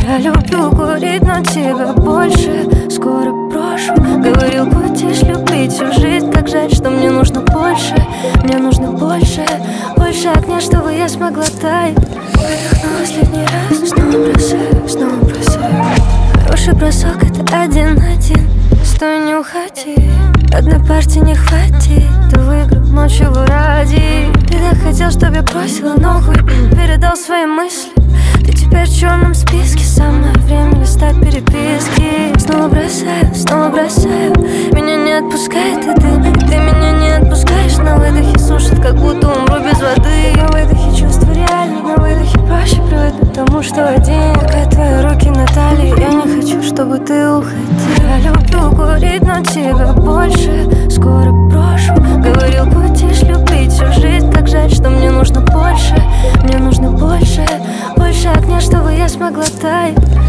Я люблю курить, но тебя больше скоро брошу. Говорил, будешь любить всю жизнь. Как жаль, что мне нужно больше. Мне нужно больше, больше огня, чтобы я смогла таять. Выдохну последний раз, снова бросаю, снова бросаю. Хороший бросок, это 1-1. Стой, не уходи, одной партии не хватит. Ты выиграл, но чего ради? Ты так хотел, чтоб я бросила ногу и передал свои мысли. Ты теперь в черном списке, самое время листать переписки. Снова бросаю, меня не отпускает и ты меня не отпускаешь. На выдохе сушит, как будто умру без воды. На выдохе чувства реальнее, на выдохе проще привыкнуть к тому, что один. Пока твои руки на талии, я не хочу, чтобы ты уходил. Я люблю курить, но тебя больше скоро брошу. Говорил, будешь любить всю жизнь. Как жаль, что мне нужно больше. Мне нужно больше, больше огня, чтобы я смогла таять.